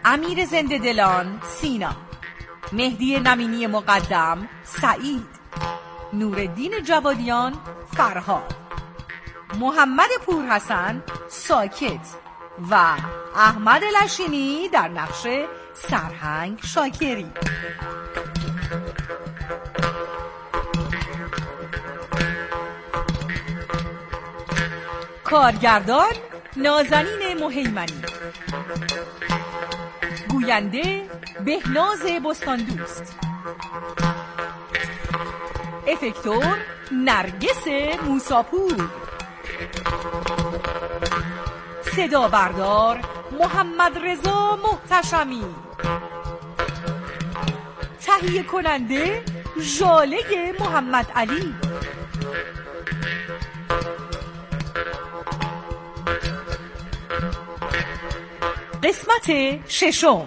امیر زنده دلان سینا، مهدی نمینی مقدم سعید، نورالدین جوادیان فرهاد، محمد پورحسن ساکت و احمد لشینی در نقش سرهنگ شاکری. کارگردان نازنین مهیمنی، گوینده بهناز بستاندوست، افکتور نرگس موساپور، صدا بردار محمد رضا محتشمی، تهیه کننده ژاله محمد علی. قسمت ششم.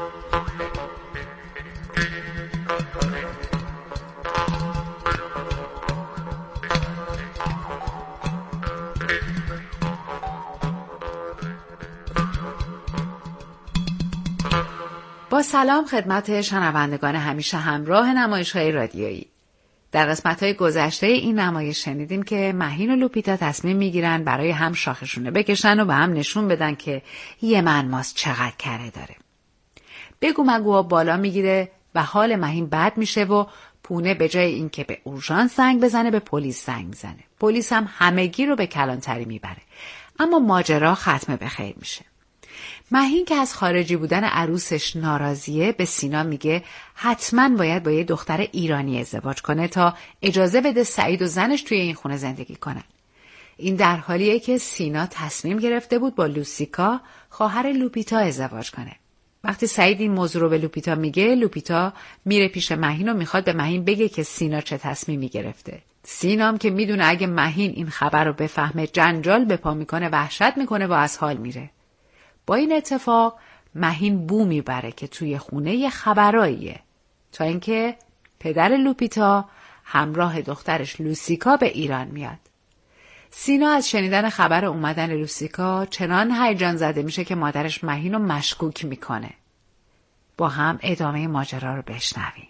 با سلام خدمت شنوندگان همیشه همراه نمایش‌های رادیویی. در قسمت‌های گذشته این نمایش شنیدیم که مهین و لوپیتا تصمیم می‌گیرن برای هم شاخشونه بکشن و به هم نشون بدن که یه منماس چقدر کره داره. بگو مگوها بالا میگیره و حال مهین بد میشه و پونه به جای این که به اورژانس زنگ بزنه به پلیس زنگ میزنه. پلیس هم همگی رو به کلانتری میبره. اما ماجرا ختم به خیر میشه. مهین که از خارجی بودن عروسش ناراضیه به سینا میگه حتما باید با یه دختر ایرانی ازدواج کنه تا اجازه بده سعید و زنش توی این خونه زندگی کنن. این در حالیه که سینا تصمیم گرفته بود با لوسیکا خواهر لوپیتا ازدواج کنه. وقتی سعید این موضوع رو به لوپیتا میگه، لوپیتا میره پیش مهین و میخواد به مهین بگه که سینا چه تصمیمی گرفته. سینا هم که میدونه اگه مهین این خبر رو بفهمه جنجال به پا میکنه، وحشت میکنه و از حال میره. با این اتفاق مهین بو میبره که توی خونه یه خبراییه، تا اینکه پدر لوپیتا همراه دخترش لوسیکا به ایران میاد. سینا از شنیدن خبر اومدن لوسیکا چنان هیجان زده میشه که مادرش مهین رو مشکوک میکنه. با هم ادامه ماجرا رو بشنویم.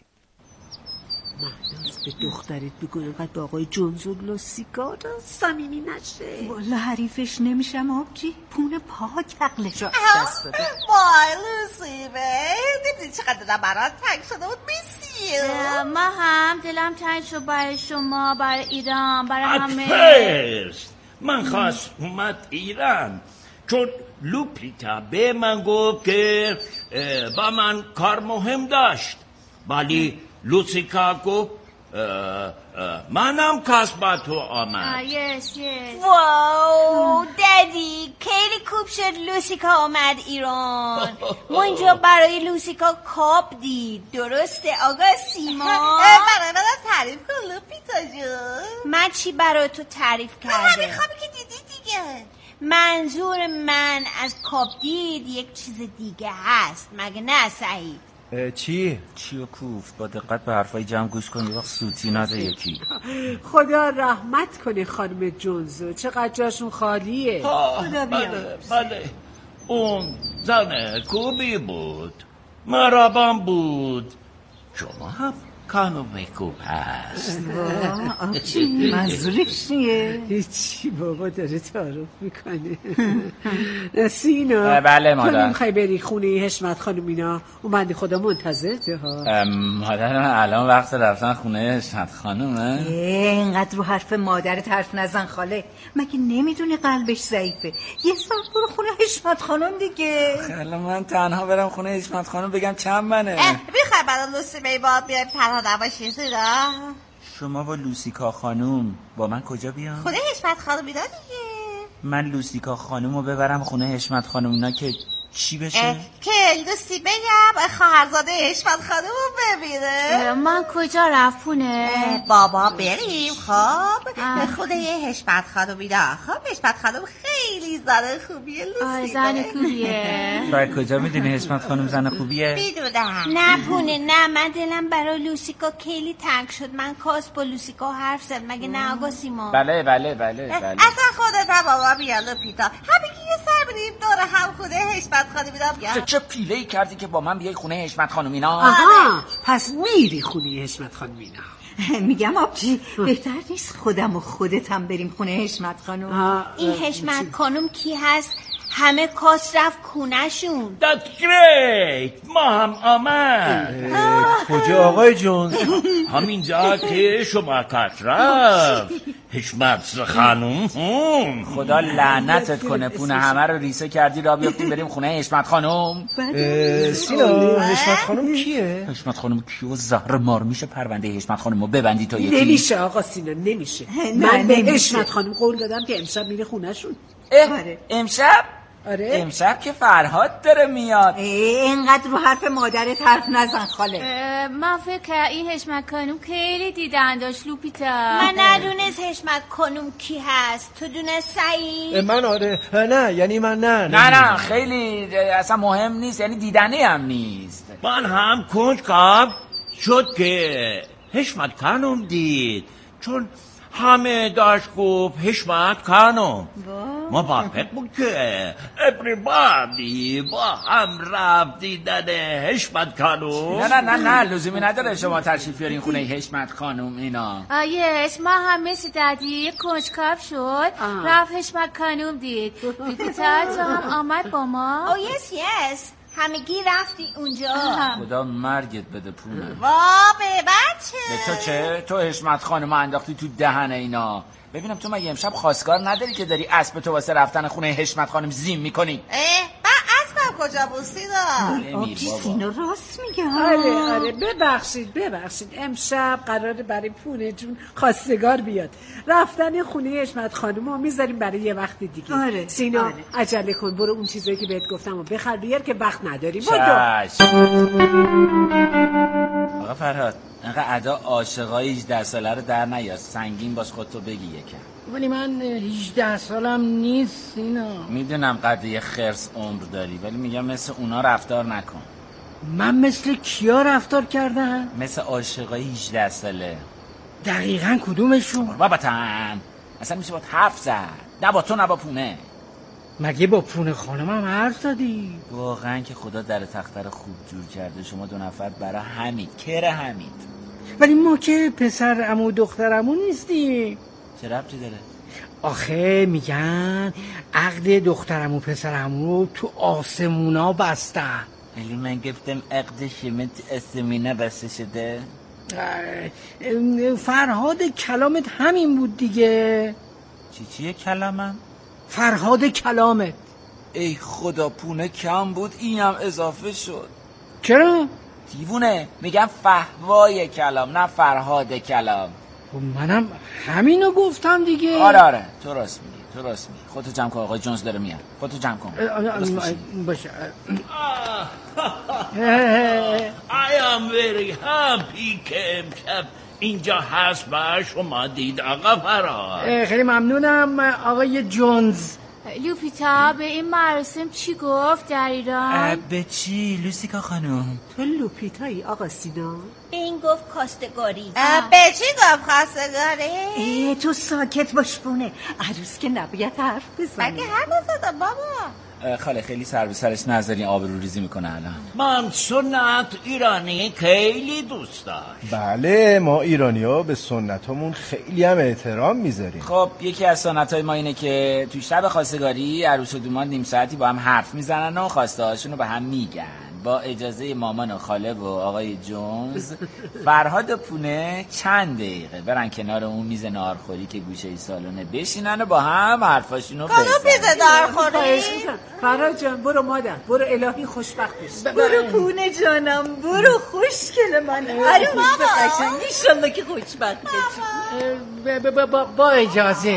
مهناز به دخترت بگو اینقدر با آقای جونزو لوسیکا صمیمی نشه. والا حریفش نمیشم آبجی، پونه پاک عقلش از دست داده. وای لوسی نمیدونی چقدر دلم برات تنگ شده بود بیسیو. ما هم دلم تنگ شد برای شما، برای ایران، برای همه. فرست من خواست اومد ایران چون لوپیتا به من گفت که با من کار مهم داشت، ولی لوسیکا گفت منم کس با تو آمد. واو دادی خیلی خوب شد لوسیکا آمد ایران. ما اینجا برای لوسیکا کاپ دید، درسته آقا سیما؟ برای من تعریف کن لوپیتا جون. من چی برای تو تعریف کرده؟ همین خوابی که دیدی دیگه. منظور من از کاپ دید یک چیز دیگه هست، مگه نه سعید؟ چیو کوفت؟ با دقت به حرفای جمع گوش کن، یه وقت سوتی نده یکی. خدا رحمت کنه خانم جونزو، چقدر جاشون خالیه. خدا بله اون زن خوبی بود، مرابم بود. شما هم خانم خوب هست. آبجی منظورش چیه؟ هیچی بابا، داره تعارف میکنه. سینا بله مادر. تو نمیخوای بری خونه حشمت خانم اینا؟ اون بنده خدا منتظرته ها. مادر من الان وقت رفتن خونه حشمت خانومه؟ اینقدر رو حرف مادرت حرف نزن خاله، مگه نمیدونی قلبش ضعیفه؟ یه ساعت برو خونه حشمت خانم دیگه. الان من تنها برم خونه حشمت خانم بگم چند منه؟ میخوای برای لوسی بیبا بیایم تنها نباشی سینا؟ شما با لوسیکا خانوم با من کجا بیام؟ خونه حشمت خانم اینا دیگه. من لوسیکا خانوم رو ببرم خونه حشمت خانوم اینا که چی بشه؟ که دوستی بگم خواهرزاده حشمت خانم رو ببینه. من کجا رفونه؟ بابا بریم خب خونه حشمت خانم اینا. خب حشمت خانم خیلی زن خوبیه لوسی. زن خوبیه. باید کجا میدونی حشمت خانم زن خوبیه؟ میدونم. نه پونه نه، من دلم برای لوسیکا خیلی تنگ شد. من کاست با لوسیکا حرف زد، مگه نه آقا سیما؟ بله اصلا خودت هم بابا بیا لوپیتا، همین که یه سر بریم دور هم خونه حشمت خانم اینا. چه پیله‌ای کردی که با من بیای خونه حشمت خانم اینا؟ آها پس میری خونه حشمت خانم اینا. میگم آبجی بهتر نیست خودم و خودت هم بریم خونه حشمت خانم؟ این حشمت خانم کی هست؟ همه کاس رفت خونه‌شون. That's great. ما هم آمد. کجا آقای جونز؟ همینجا که شما کاس رفت. حشمت خانم. خدا لعنتت کنه، پونه همه رو ریسه کردی را بیافتیم بریم خونه حشمت خانم. سینا حشمت خانم کیه؟ حشمت خانم کیو زهر مار میشه پرونده حشمت خانم رو ببندی تا یکی؟ نمیشه آقا سینا نمیشه. من به حشمت خانم قول دادم که امشب میره خونه شون. امشب؟ آره امشب که فرهاد داره میاد. اینقدر رو حرف مادرت حرف نزن خاله. من فکر این حشمت خانم خیلی دیدن داشت لوپیتا. من ندونست حشمت خانم کی هست. تو دونست سعید؟ من آره. نه یعنی من نه خیلی اصلا مهم نیست، یعنی دیدنی هم نیست. من هم کنجکاو شد که حشمت خانم دید، چون همه داشت گفت حشمت خانم. ما موافق بود که everybody با هم رفت دیدن حشمت خانم. نه لزومی نداره شما تشریف بیارین خونه حشمت خانم اینا. یس ما هم مثل دادی کنجکاو شد رفت حشمت خانم دید. لوپیتا تو هم آمد با ما؟ یس همگی رفتی اونجا. خدا مرگت بده پونه. به بچه به تو چه؟ تو حشمت خانم انداختی تو دهن اینا. ببینم تو مگه امشب خواستگار نداری که داری اسب تو واسه رفتن خونه حشمت خانم زیم میکنی؟ اسبم کجا بود سینا؟ آبجی سینا راست میگه. آره ببخشید امشب قراره برای پونه جون خواستگار بیاد. رفتن خونه حشمت خانم رو میذاریم برای یه وقت دیگه. آره سینا عجله کن، برو اون چیزایی که بهت گفتم و بخر بیار که وقت نداریم. آقا فرهاد اینقدر ادا عاشقای 18 ساله رو در نیار، سنگین باش خودتو بگی یکم. ولی من 18 سالم نیست اینا. میدونم قد یه خرس عمر داری، ولی میگم مثل اونا رفتار نکن. من مثل کیا رفتار کردم؟ مثل عاشقای 18 ساله. دقیقاً کدومشون؟ بابا تن اصلا میشه با حرف زد، نه با تو نه با پونه. مگه با پونه خانمم حرف زدی؟ واقعا که خدا در تختر خوب جور کرده شما دو نفر برای حمید. ولی ما که پسر عمو و دختر عمو نیستیم. چه ربطی داره؟ آخه میگن عقد دختر عمو پسر عمو رو تو آسمونا بستن. ولی من گفتم عقد شما تو آسمونا بسته شده. فرهاد کلامت همین بود دیگه. چیه کلامم؟ فرهاد کلامت. ای خدا پونه کم بود اینم اضافه شد. چرا؟ دیوونه، میگم فهوای کلام نه فرهاد کلام. منم همینو گفتم دیگه. آره تو راست میگی خودتو جمع کن، آقای جونز داره میاد. خودتو جمع کن. باشه. I am very happy که امشب اینجا هست و شما دید آقا فرهاد. خیلی ممنونم آقای جونز. لوپیتا به این مراسم چی گفت در ایران؟ به چی لوسیکا خانم؟ تو لوپیتایی آقا سینا؟ این گفت کاستگاری. به چی گفت کاستگاری؟ تو ساکت باش پونه، عروس که نباید حرف بزنه. مگه حرف زدم بابا؟ خاله خیلی سر به سرش نذارین، آبرو ریزی میکنه الان. من سنت ایرانی خیلی دوست داشت. بله ما ایرانی‌ها به سنتامون خیلی هم احترام میذاریم. خب یکی از سنت‌های ما اینه که تو شب خواستگاری عروس و دومان نیم ساعتی با هم حرف میزنن و خواسته هاشون رو به هم میگن. با اجازه مامان و خاله و آقای جونز فرهاد و پونه چند دقیقه برن کنار اون میز ناهارخوری که گوشه سالونه بشینن و با هم حرفاشونو بزنن. کدوم میز ناهارخوری؟ فرهاد جان برو مادر، برو الهی خوشبخت بشی. برو پونه جانم، برو خوشگل من. آره بابا قشنگ انشالله که خوشبخت بشی. با اجازه.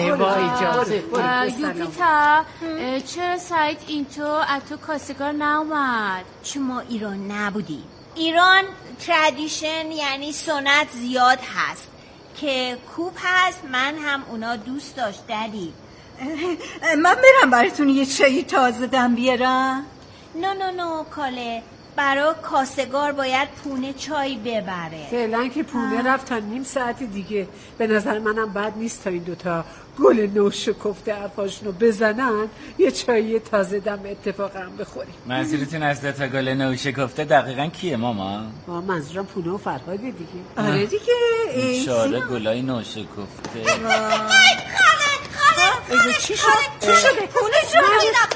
یوپیتا چرا سعید اینطور از تو کاستگار ناومد؟ شما ایران نبودی. ایران ترادیشن یعنی سنت زیاد هست که کوب هست. من هم اونا دوست داشتنی. من برم براتون یه چایی تازه دم بیارم. نه کاله، برای کاسگار باید پونه چای ببره. فعلا که پونه رفت تا نیم ساعت دیگه. به نظر منم بد نیست تا این دوتا گل نو شکفته حرفاشونو بزنن یه چایی تازه دم اتفاق هم بخوریم. منظورتون از دوتا گل نو شکفته دقیقا کیه ماما؟ منظورم پونه و فرهاده دیگه. آره دیگه. شاره گلای نو شکفته. چی شد؟ چی شده؟ پونه جون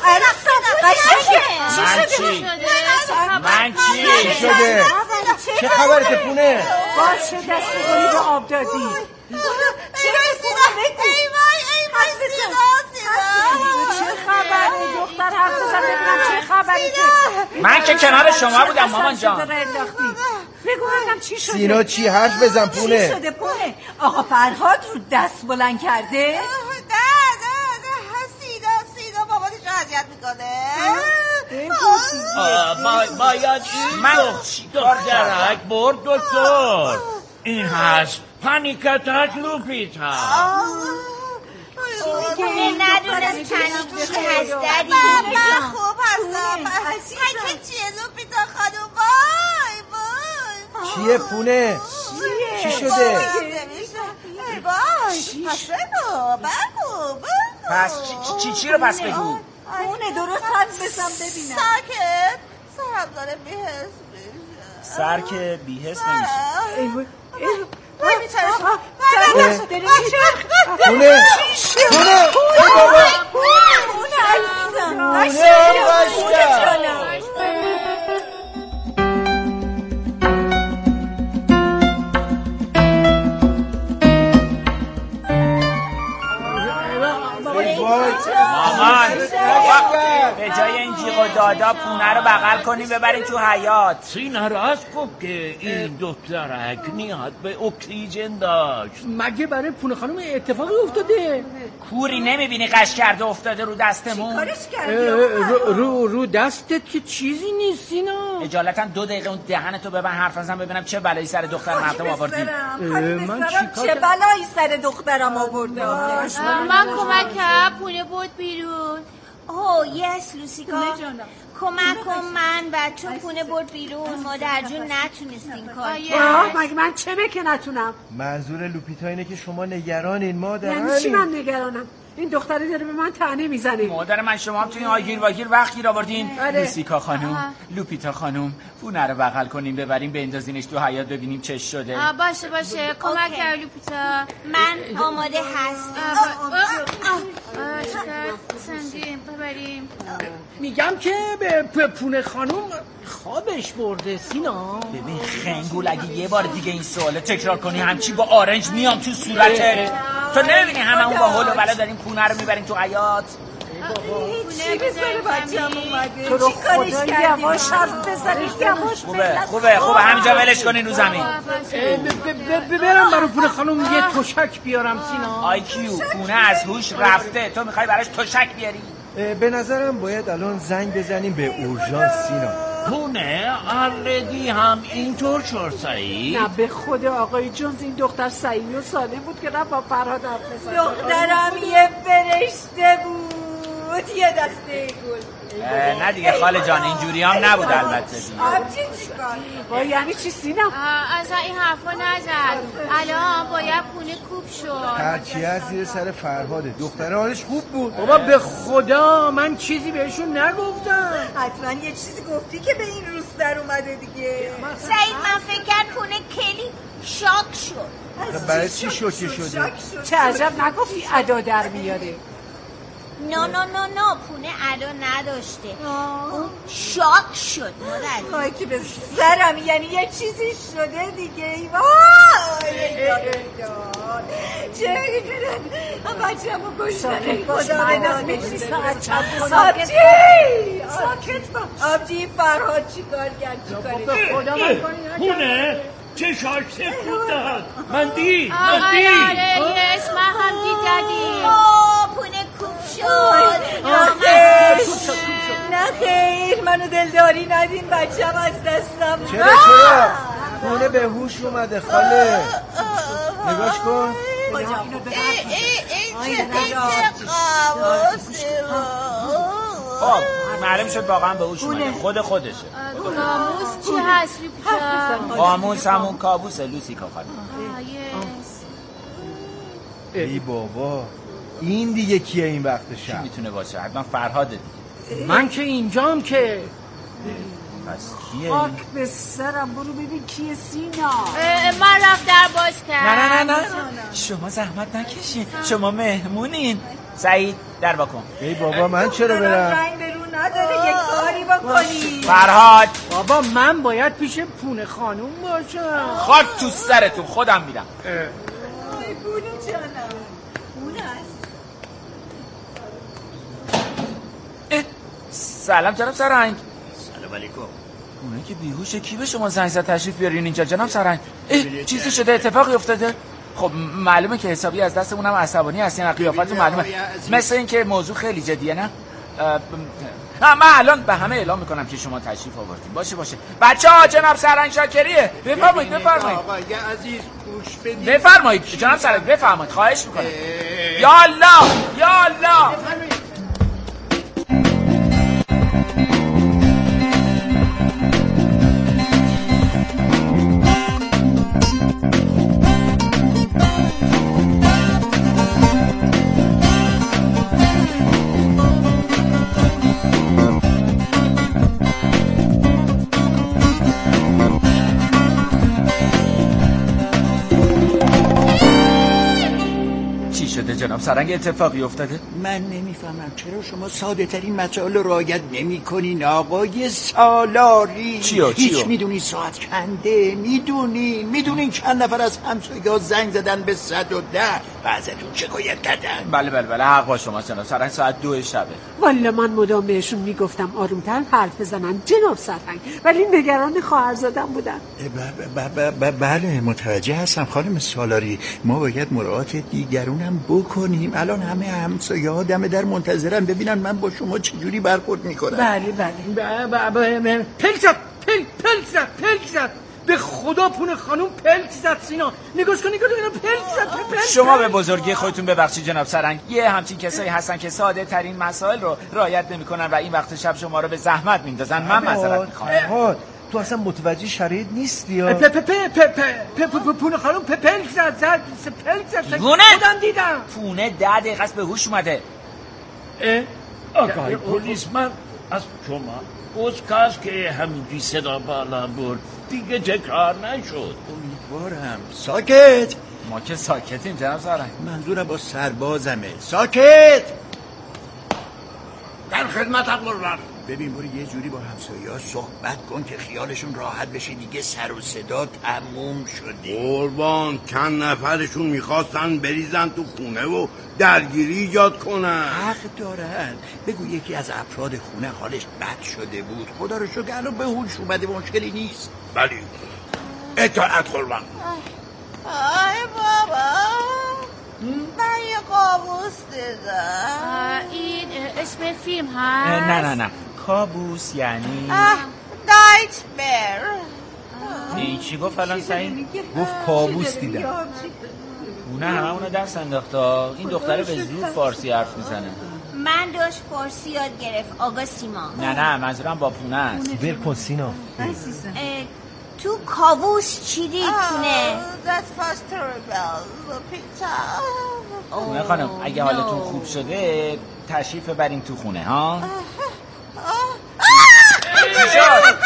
من چی شده؟ چه خبرته پونه؟ باز شد دستی گلی به آب دادی. چه خبره دختر حرف بزن ببینم چه خبره؟ من که کنار شما بودم مامان جان. بگو ببینم چی شده؟ سینا چی حرف بزن پونه؟ چی شده پونه؟ آقا فرهاد رو دست بلند کرده؟ سینا بابا دیگه اذیت میکنه. باید این دخترک برد دکتر. این هست پانیکتک لوپیتا. پونه ندونست پنیک چی هست دادی. من خوب هستم. پنیک چیه لوپیتا خانوم؟ وای چیه پونه؟ چی شده؟ پس بگو. پس چی رو پس بگو؟ پونه درست حد بزن ببینم. ساکت. سرم داره بیهست میشه. سر که بیهست نمیشه. پونه مامان به جای این جیغ و دادا پونه رو بغل کنیم ببریم تو حیاط. سینا راست گفت که این دخترک نیاز به اکسیژن داشت. مگه برای پونه خانم اتفاقی افتاده؟ کوری نمیبینی قش کرده افتاده رو دستمون؟ کارش کردی رو دستت که چیزی نیست سینا. اجالتا 2 دقیقه اون دهنتو ببن حرف نزن ببینم چه بلایی سر دختر مردم آوردی. من چه بلایی سر دخترم آورده؟ من کمک کردم پونه بود بیرون. یس لوسیکا کمک کن من بچه پونه برد بیرون. مادر جون نتونستین کار. مگه من چه که نتونم؟ منظور لوپیتا اینه که شما نگرانین مادر. یعنی چی من نگرانم؟ این دختره داره به من طعنه میزنه. مادر من شما هم توی این آگیر واگیر وقت گیر آوردین. لوسیکا خانوم لوپیتا خانوم پونه رو بغل کنیم ببریم بندازینش تو حیاط ببینیم چه شده. باشه کمک کرد لوپیتا. من آماده هستم. سنجیم ببریم. میگم که به پونه خانوم خوابش برده سینا. ببین خنگول اگه یه بار دیگه این سوالو تکرار کنی همچی با آرنج میام تو صورتت. تو نمیبینی هممون با هول و بلا داریم پونه رو میبریم تو حیاط؟ چی بزاره بچه‌م اومده؟ تو رو خدا یواش حرف بزنی یواش. خوبه همینجا ولش کنین رو زمین. برم برای پونه خانوم یه تشک بیارم سینا. IQ پونه از هوش رفته تو میخوای براش تشک بیاری؟ به نظرم باید الان زنگ بزنیم به اورژانس سینا. پونه آردی هم اینطور شد سعید؟ نه به خدا آقای جونز این دختر سعید و سالم بود که رفت با فرهاد حرف بزنه. دخترم یه فرشته بود یه دسته گل. نه دیگه خاله جان اینجوری هم نبود البته. با یعنی چی سینا؟ از این حرفا نزد. الان باید پونه کوب شد. هرچی از زیر سر فرهاده. دختره حالش خوب بود. بابا به خدا من چیزی بهشون نگفتم. حتما یه چیزی گفتی که به این روز در اومده دیگه. سعید من فکر کرد پونه کلی شاک شد. برای چی شوکه شده؟ چه عجب نگفتی ادا در میاره. نه پونه ادا نداشته. اون شاک شد مادر. وای که به سرم یعنی یه چیزی شده دیگه. وای چه میدونم بچه‌مو کشتن. خدا بدانه ساکت باش. آبجی فرهاد چیکار کرد؟ پونه چه شاک سفود داد. من دید یس من هم دیدم. پونه کوب شد. نه خیر منو دلداری ندین بچه‌م از دستم. چرا پونه به هوش اومده خاله. نگاش کن. معلوم شد واقعا به هوش اومده. خودشه. قاموس چی هست لوپیتا؟ قاموس همون کابوسه لوسیکا خانم. ای بابا این دیگه کیه این وقت شب؟ کی میتونه باشه؟ حتما فرهاده. من که اینجام که. پس کیه؟ خاک به سرم، برو ببین کیه سینا. من رفت در باز کرد. نه شما زحمت نکشین، شما مهمونین. سعید در واکن. ای بابا من چرا برم؟ رنگ به رو نداره، یک کاری بکنی. فرهاد بابا من باید پیش پونه خانوم باشم. خاک تو سرتون، خودم میرم. ای پونه جانم، پونه هست. سلام جناب سرنگ. سلام علیکم. اونه که بیهوشه، کی به شما زنگ زد تشریف بیارین اینجا جناب سرنگ؟ چیزی شده، اتفاقی افتاده؟ خب معلومه که حسابی از دستمونم عصبانی هستین، قیافتون معلومه. مثل این که موضوع خیلی جدیه نه؟ من الان به همه اعلام میکنم که شما تشریف آوردین. باشه بچه‌ها جناب سرنگ شاکریه. بفرمایید آقای عزیز گوش بدید. بفرمایید جناب سرنگ بفرمایید، خواهش میکنم. یا الله جناب سرنگ اتفاقی افتاده؟ من نمیفهمم چرا شما ساده ترین مسائل رو رعایت نمی‌کنین آقای سالاری. چیو؟ هیچ میدونی ساعت کنده، میدونین چند نفر از همسایه‌ها زنگ زدن به 110 و ازتون شکایت کردن. بله حق با شما جناب سرنگ، ساعت 2 شبه. والا من مدام بهشون میگفتم آرومتر حرف بزنن جناب سرهنگ، ولی نگران خواهرزادم بودن. بله متوجه هستم خانم سالاری، ما باید مراعات دیگرونم بکنیم. الان همه همسایه‌ها دم در منتظرن ببینن من با شما چجوری برخورد میکنم. بله پلک زد به خدا پونه خانوم پلک زد. سینا نگاش کن اینا پلک زد. شما به بزرگی خودتون ببخشید جناب سرنگ، یه همچین کسایی هستن که ساده ترین مسائل رو رعایت نمیکنن و این وقت شب شما رو به زحمت میندازن. من معذرت میخوام. تو اصلا متوجه شرایط نیستی یا؟ پونه خانوم پلک زد. خودم دیدم. پونه 10 دقیقه است به هوش اومده. آقای پلیس، من از شما عذرخواست که همینجوری صدا بالا برد، دیگه تکرار نشد. امیدوارم. ساکت. ما که ساکتیم جناب سرنگ. منظورم با سربازمه. ساکت. در خدمت قربان. ببین برو یه جوری با همسایه‌ها صحبت کن که خیالشون راحت بشه، دیگه سر و صدا تموم شده. قربان چند نفرشون میخواستن بریزن تو خونه و درگیری ایجاد کنن. حق دارن. بگو یکی از افراد خونه حالش بد شده بود، خدا رو شکر الان به هوش اومده، مشکلی نیست. بلی اطاعت قربان. آی بابا من یه قابوس دیدم. این اسم فیلم هست؟ نه کابوس یعنی دایت بر. این چی گفت الان سعید؟ گفت کابوس دیدم. نه همه اونو دست انداختا. این دختره به زور فارسی حرف میزنه. من داشت فارسی یاد گرفت آقا سیما. نه منظورم با پونه است. ول کن سینا. تو کابوس چی دید پونه؟ That was terrible. پونه خانم اگه حالتون خوب شده تشریف ببریم تو خونه ها. چی شد؟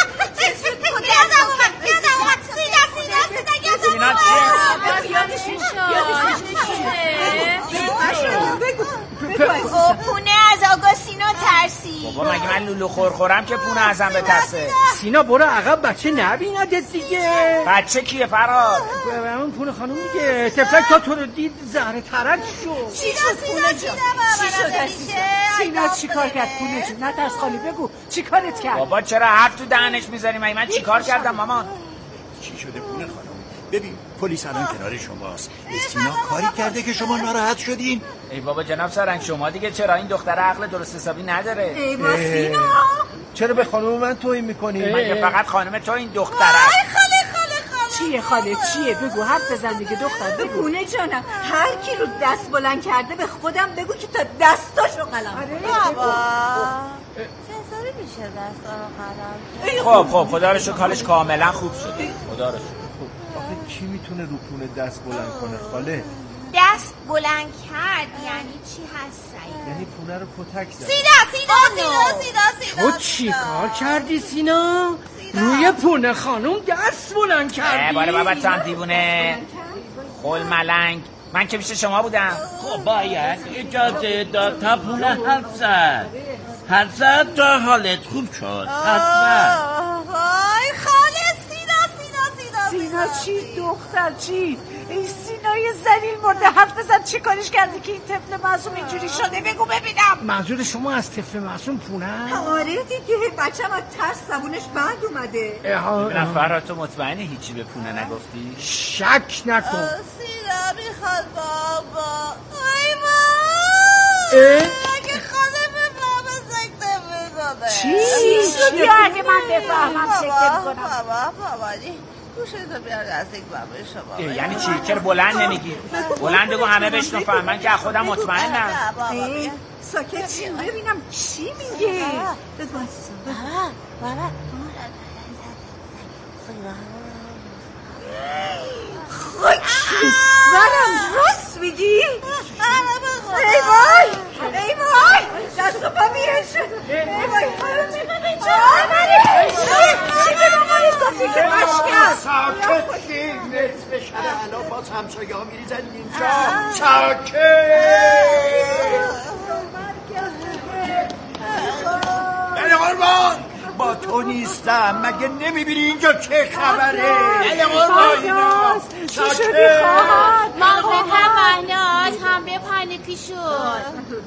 پونه از آقا سینا ترسی. بابا مگه من لولو خورخورم که پونه ازم بترسه؟ سینا برو عقب، بچه نبیندت دیگه. بچه کیه فرهاد؟ اون پونه خانوم دیگه. تفلک تا تو رو دید زهره ترک شد. چی شد پونه جان؟ چی شد سینا چی کار کرد پونه جون؟ نترس خالی بگو چی کارت کرد؟ بابا چرا حرف تو دهنش میذاری؟ من چی کار کردم مامان؟ چی شده پونه خانم؟ ببین پلیس الان کنار شماست. سینا کاری کرده که شما ناراحت شدین؟ ای بابا جناب سرنگ شما دیگه چرا؟ این دختر عقل درست حسابی نداره. ای با سینا چرا به خانم من توهین میکنی؟ مگه فقط خانم تو این دختر است؟ چیه خاله چیه؟ بگو حرف بزن دیگه دختر بگو. پونه جانم هر کی رو دست بلند کرده به خودم بگو که تا دستاشو قلم. بابا نمیشه دستارو قلم. خب خدا رو شکر حالش کاملا خوب شده. خدا رو شکر. آخه کی میتونه رو پونه دست بلند کنه خاله؟ دست بلند کرد یعنی چی هست سعید؟ یعنی پونه رو پتک زد. سینا تو چی کار کردی سینا؟ روی پونه خانم دست بلند کردی؟ باره بابا تام دیوونه خول ملنگ، من که پیش شما بودم. خب باید اجازه داد تا پونه حرف زد تا حالت خوب شد. وای خاله سینا چی دختر چی؟ این سینای زلیل مرده حرف بزن چی کارش کردی که این طفل معصوم اینجوری شده؟ بگو ببینم. منظور شما از طفل معصوم پونه؟ آره دیگه بچه‌م از ترس زبونش بند اومده. ببینم فرهاد تو مطمئنی هیچی به پونه نگفتی؟ شک نکن. سینا میخواد بابا. ای بابا اگه خاله بفهمه سکته میکنه. چی شد اگه من بفهمم سکته میکنم؟ بابا گوشتو بیار نزدیک بابا شما. یعنی چی؟ چرا بلند نمیگی؟ بلند بگو همه بشنون. من که خودم مطمئنم. ساکت چی؟ ببینم چی میگه. بگو عزیزم. بابا منم راست میگی؟ ای وای دست و پا میرشون. ای وای چی به مامانت گفتی که مشکل؟ ساکت نصف شب الان باز همسایه ها میریزن اینجا. ساکت. بله قربان با تو نیستم. مگه نمیبینی اینجا چه خبره؟ بله قربان اینا. ساکت. مامانت هم مهناز حمله پانیکی شد.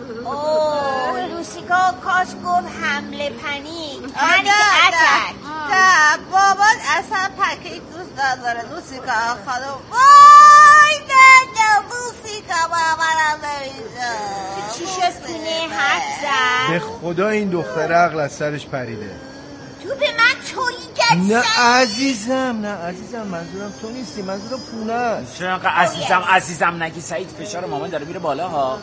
لوسیکا کاش گفت حمله پنیک. اتک. نه بابات اصلا پنیک دوست نداره لوسیکا خانم. وای نه لوسیکا مامانم نمیشه. چی شد سینه حرف زد؟ به خدا این دختر عقل از سرش پریده. تو به من تویی گشت. نه عزیزم منظورم تو نیستی، منظورم پونه است. چرا انقدر عزیزم نگی سعید؟ فشار مامان داره میره بالا ها.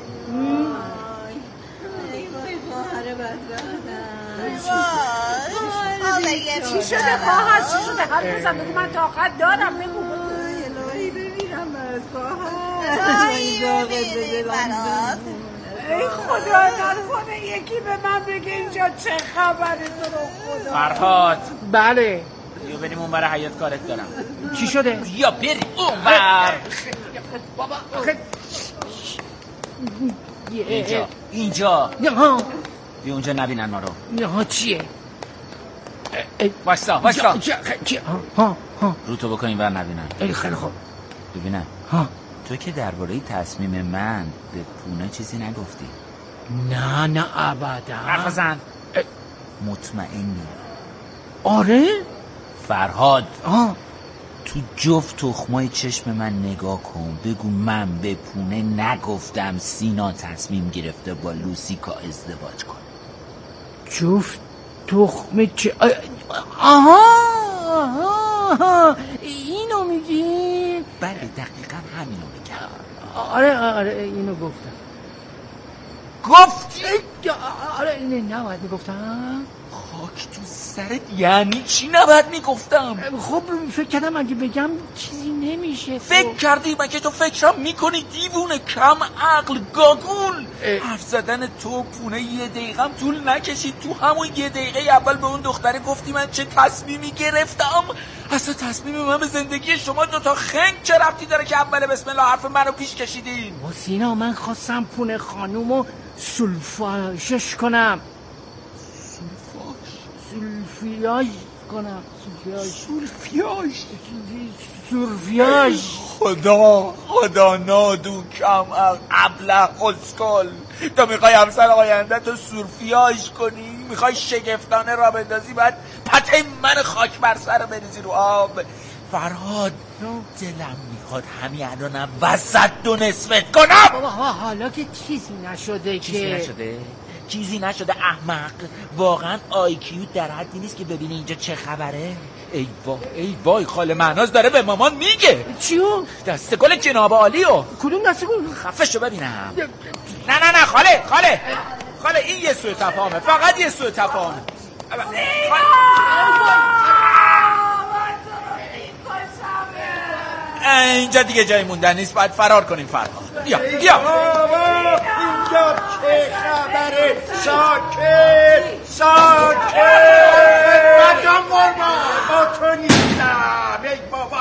چی شده خواهر؟ چی شده؟ حرف بزن بگو من طاقت دارم. بگو ببینم از خواهر. ای خدا نکنه یکی به من بگه اینجا چه خبره. تو رو خدا. فرهاد. بله. بیا بریم اون بر حیات کارت دارم. چی شده؟ بیا بریم اون بر. بابا آخه اینجا نه بیا اونجا نبینن ما رو. نه چیه؟ واسا ها رو تو بکنیم بر نبینن. خیلی خوب. ببینم تو که درباره تصمیم من به پونه چیزی نگفتی؟ نه ابدا. حرف بزن. مطمئنی؟ آره فرهاد تو جفت تخمای چشم من نگاه کن. بگو من به پونه نگفتم سینا تصمیم گرفته با لوسیکا ازدواج کن. جفت تخم چه؟ آها اینو میگی؟ بله دقیقا همینو میگم. آره اینو گفتم. گفتی؟ آره اینو نباید میگفتم. خاک تو سرت یعنی چی نباید میگفتم؟ خب فکر کردم اگه بگم چیزی نمیشه. فکر کردی مگه تو فکرم میکنی دیوونه کم عقل گاگول؟ حرف زدن تو پونه یه دقیقه هم طول نکشید. تو همون یه دقیقه اول به اون دختره گفتی من چه تصمیمی گرفتم. اصلا تصمیم من به زندگی شما دوتا خنگ چه ربطی داره که اول بسم الله حرف منو پیش کشیدین؟ سینا من خواستم پونه خانومو سولفاژش کنم. سولفیاژ. خدا نادو کم ابله اسکل. تو میخوای همسر آینده تو سورفیاژ کنی؟ میخوای شگفتانه را بندازی بعد پته من خاک بر سر بریزی رو آب؟ فرهاد دلم میخواد همین الانم وسط دو نصفت کنم. بابا حالا که چیزی نشده. چیزی نشده احمق. واقعا آیکیو در حدی نیست که ببینی اینجا چه خبره. ای وای خاله مهناز داره به مامان میگه. چیو؟ دسته گل جناب عالیو. کدوم دسته گل؟ خفه شو ببینم. نه خاله خاله این یه سوء تفاهمه، فقط یه سوء تفاهمه. اینجا دیگه جای موندن نیست، باید فرار کنیم. فرار بیا اینجا چه خبره؟ ساکت مدام قربان، با تو نیستم ای بابا.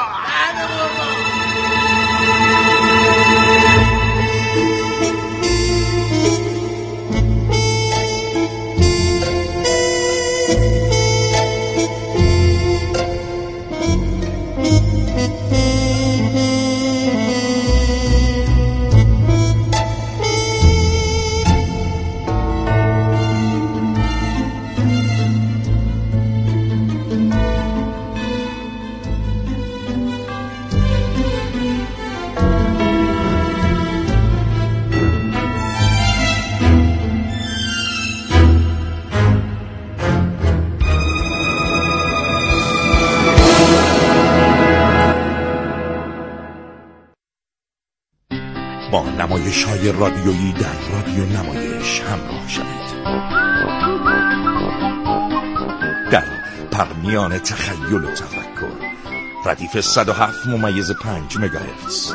با نمایش‌های رادیویی در رادیو نمایش همراه شوید. در پرمیان تخیل و تفکر، ردیف 107.5 مگاهرتز.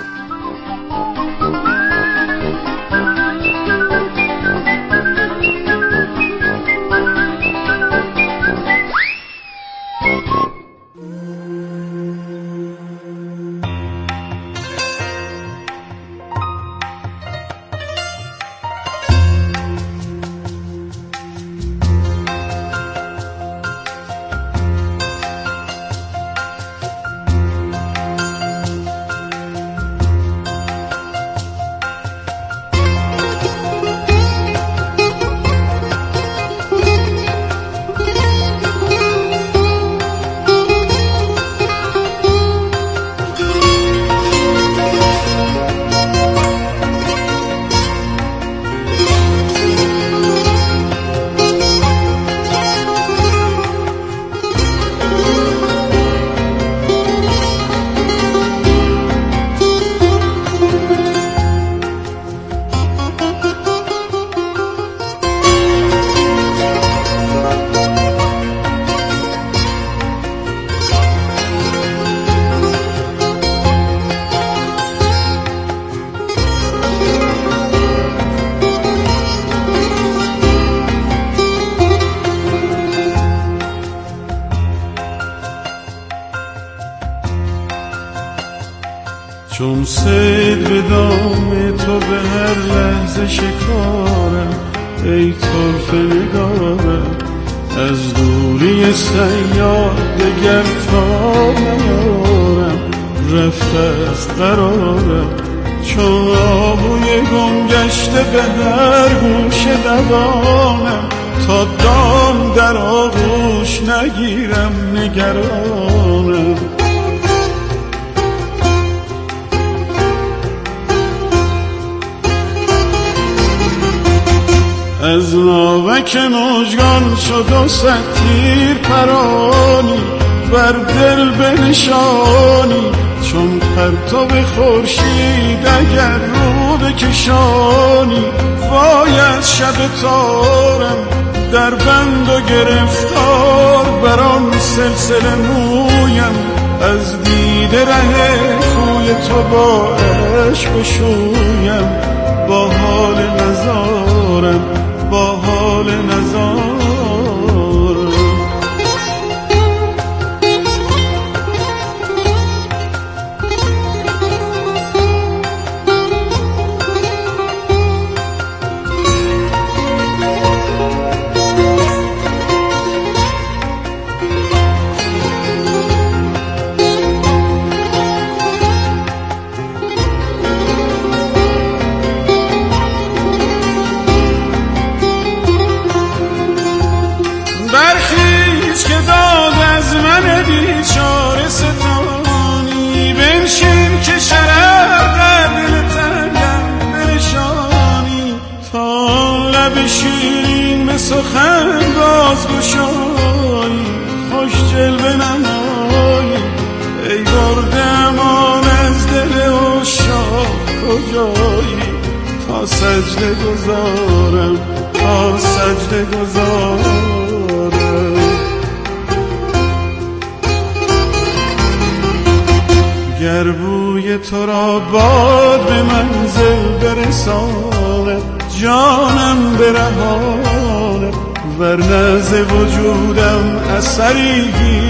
چون صید به دام تو به هر لحظه شکارم، ای طرف نگارم از دوری صیاد دگر تا نیارم، رفته است قرارم چون آهوی گم گشته به هر گوش دوانم، تا دام در آغوش نگیرم نگرانم. از ناوک مژگان شد و صد تیر پرانی، بر دل بنشانی چون پرتو خورشید اگر رو بکشانی. وای از شب تارم در بند و گرفتار، بر آن سلسله مویم از دیده ره خوی تو با عشق بشویم. با حال نزارم با حال نزارم. برخیز که داد از من بیچاره ستانی، بنشین که شرف در دل تنگم بنشانی. تا لب شیرین به سخن باز گشایی، خوش جلوه نمایی ای برده امان از دل عشاق کجایی. تا سجده گذارم تا سجده گذارم. گر بوی تو را باد به منزل برساند جانم برهاند ورنه ز وجودم اثری